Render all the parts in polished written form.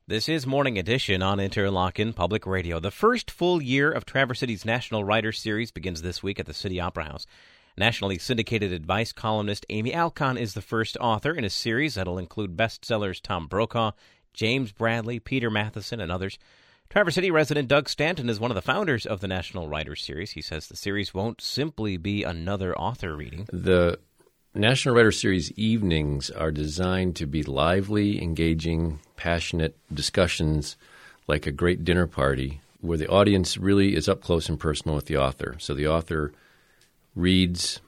This is Morning Edition on Interlochen Public Radio. The first full year of Traverse City's National Writers Series begins this week at the City Opera House. Nationally syndicated advice columnist Amy Alcon is the first author in a series that'll include bestsellers Tom Brokaw, James Bradley, Peter Matheson, and others. Traverse City resident Doug Stanton is one of the founders of the National Writers Series. He says the series won't simply be another author reading. The National Writers Series evenings are designed to be lively, engaging, passionate discussions like a great dinner party where the audience really is up close and personal with the author. So the author reads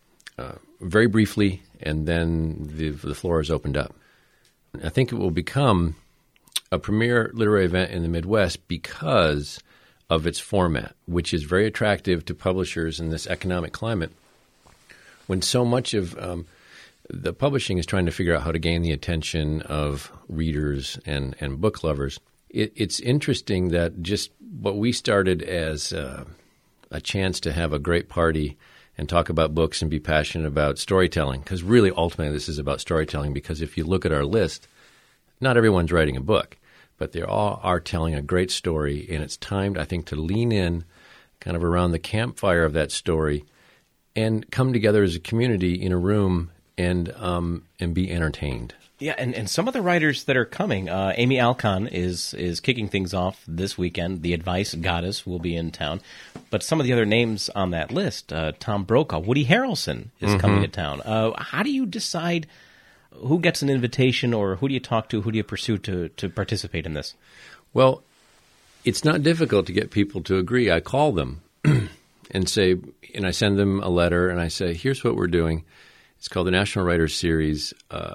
very briefly, and then the floor is opened up. I think it will become a premier literary event in the Midwest because of its format, which is very attractive to publishers in this economic climate when so much of the publishing is trying to figure out how to gain the attention of readers and book lovers. It's interesting that just what we started as a chance to have a great party and talk about books and be passionate about storytelling, because really ultimately this is about storytelling, because if you look at our list, not everyone's writing a book, but they all are telling a great story, and it's timed, I think, to lean in kind of around the campfire of that story and come together as a community in a room and be entertained. Yeah, and some of the writers that are coming, Amy Alcon is kicking things off this weekend. The Advice Goddess will be in town. But some of the other names on that list, Tom Brokaw, Woody Harrelson is coming to town. How do you decide who gets an invitation, or who do you talk to, who do you pursue to participate in this? Well, it's not difficult to get people to agree. I call them and I send them a letter and I say, here's what we're doing. It's called the National Writers Series.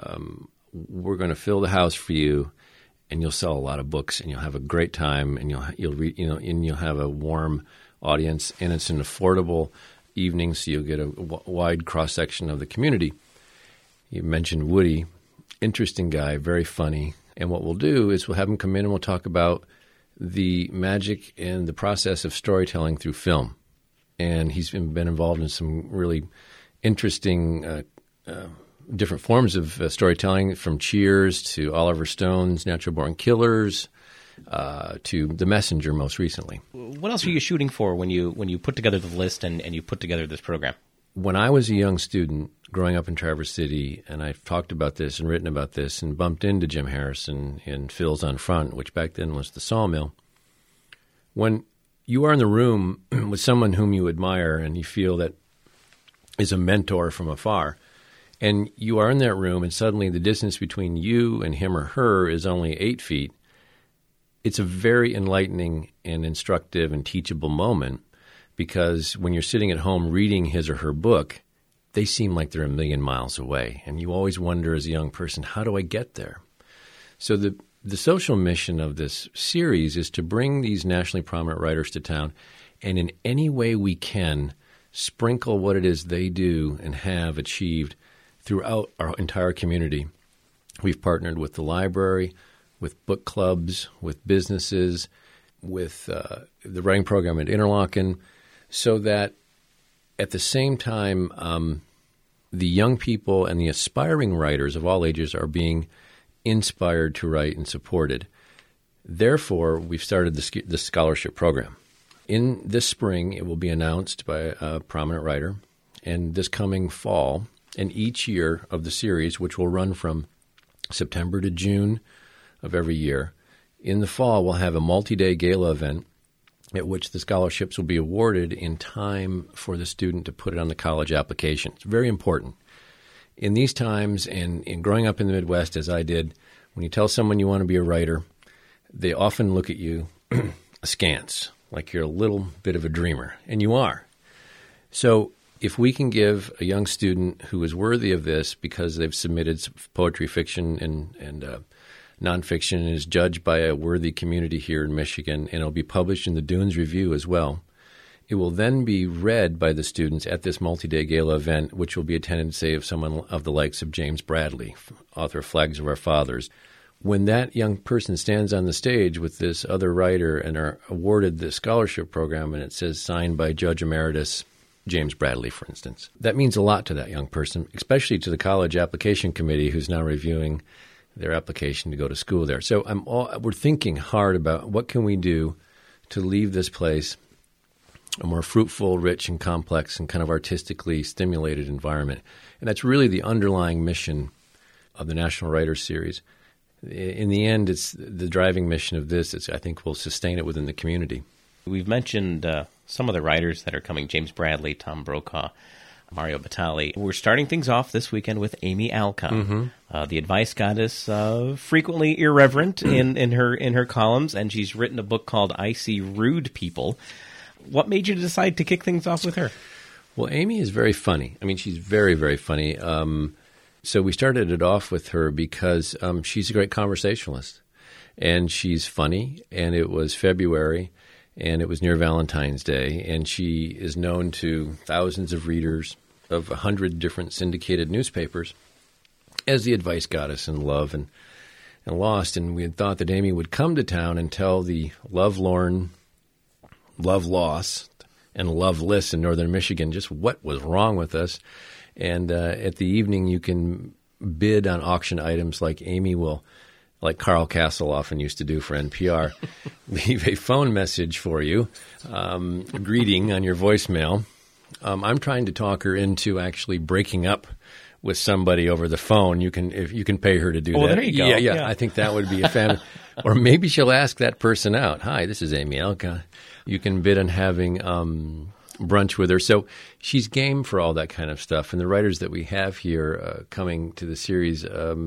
We're going to fill the house for you, and you'll sell a lot of books, and you'll have a great time, and you'll read, and you'll have a warm audience, and it's an affordable evening, so you'll get a wide cross section of the community. You mentioned Woody, interesting guy, very funny, and what we'll do is we'll have him come in and we'll talk about the magic and the process of storytelling through film, and he's been involved in some really interesting different forms of storytelling, from Cheers to Oliver Stone's Natural Born Killers to The Messenger most recently. What else are you shooting for when you put together the list and you put together this program? When I was a young student growing up in Traverse City, and I've talked about this and written about this and bumped into Jim Harrison in Phil's on Front, which back then was the Sawmill, when you are in the room with someone whom you admire and you feel that is a mentor from afar, and you are in that room and suddenly the distance between you and him or her is only 8 feet, it's a very enlightening and instructive and teachable moment, because when you're sitting at home reading his or her book, they seem like they're a million miles away. And you always wonder as a young person, how do I get there? So the social mission of this series is to bring these nationally prominent writers to town and in any way we can sprinkle what it is they do and have achieved throughout our entire community. We've partnered with the library, with book clubs, with businesses, with the writing program at Interlochen, so that at the same time the young people and the aspiring writers of all ages are being inspired to write and supported. Therefore, we've started the scholarship program. In this spring, it will be announced by a prominent writer, and this coming fall, and each year of the series, which will run from September to June of every year, in the fall we'll have a multi-day gala event at which the scholarships will be awarded in time for the student to put it on the college application. It's very important. In these times, and in growing up in the Midwest, as I did, when you tell someone you want to be a writer, they often look at you askance, like you're a little bit of a dreamer, and you are. So if we can give a young student who is worthy of this because they've submitted poetry, fiction, and nonfiction, and is judged by a worthy community here in Michigan, and it'll be published in the Dunes Review as well, it will then be read by the students at this multi-day gala event, which will be attended, say, of someone of the likes of James Bradley, author of Flags of Our Fathers. When that young person stands on the stage with this other writer and are awarded the scholarship program, and it says signed by Judge Emeritus James Bradley, for instance, that means a lot to that young person, especially to the college application committee who's now reviewing their application to go to school there. So we're thinking hard about what can we do to leave this place a more fruitful, rich, and complex and kind of artistically stimulated environment. And that's really the underlying mission of the National Writers Series. In the end, it's the driving mission of this. I think we'll sustain it within the community. We've mentioned some of the writers that are coming, James Bradley, Tom Brokaw, Mario Batali. We're starting things off this weekend with Amy Alcon, the advice goddess, frequently irreverent in her columns, and she's written a book called I See Rude People. What made you decide to kick things off with her? Well, Amy is very funny. I mean, she's very, very funny. So we started it off with her because she's a great conversationalist, and she's funny, and it was February, and it was near Valentine's Day, and she is known to thousands of readers of 100 different syndicated newspapers as the advice goddess in Love and Lost. And we had thought that Amy would come to town and tell the lovelorn, love lost, and loveless in northern Michigan just what was wrong with us. And at the evening, you can bid on auction items like Amy will, like Carl Castle often used to do for NPR, leave a phone message for you, a greeting on your voicemail. I'm trying to talk her into actually breaking up with somebody over the phone. If you can pay her to do that. Oh, there you go. Yeah. I think that would be a fan. Or maybe she'll ask that person out. Hi, this is Amy Alcon. You can bid on having brunch with her. So she's game for all that kind of stuff. And the writers that we have here coming to the series,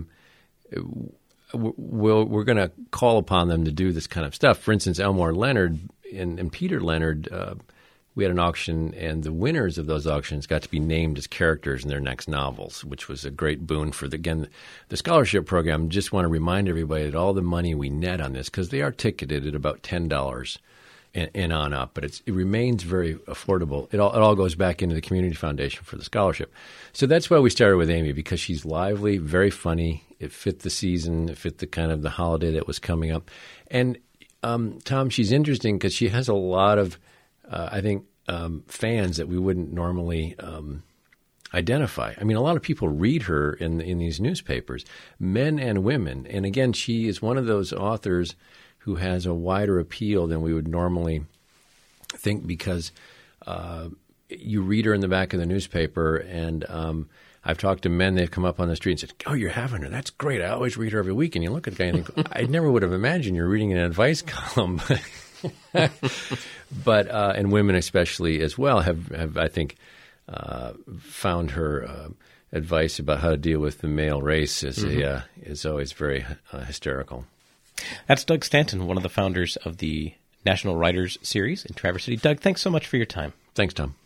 we're going to call upon them to do this kind of stuff. For instance, Elmore Leonard and Peter Leonard, we had an auction, and the winners of those auctions got to be named as characters in their next novels, which was a great boon for the scholarship program. Just want to remind everybody that all the money we net on this, because they are ticketed at about $10 and on up, but it remains very affordable. It all goes back into the Community Foundation for the scholarship. So that's why we started with Amy, because she's lively, very funny. It fit the season. It fit the kind of the holiday that was coming up. And Tom, she's interesting because she has a lot of, I think, fans that we wouldn't normally identify. I mean, a lot of people read her in these newspapers, men and women. And again, she is one of those authors who has a wider appeal than we would normally think, because you read her in the back of the newspaper, and I've talked to men, they've come up on the street and said, "Oh, you're having her. That's great. I always read her every week." And you look at the guy and think, I never would have imagined you're reading an advice column. But and women especially as well have I think, found her advice about how to deal with the male race is always very hysterical. That's Doug Stanton, one of the founders of the National Writers Series in Traverse City. Doug, thanks so much for your time. Thanks, Tom.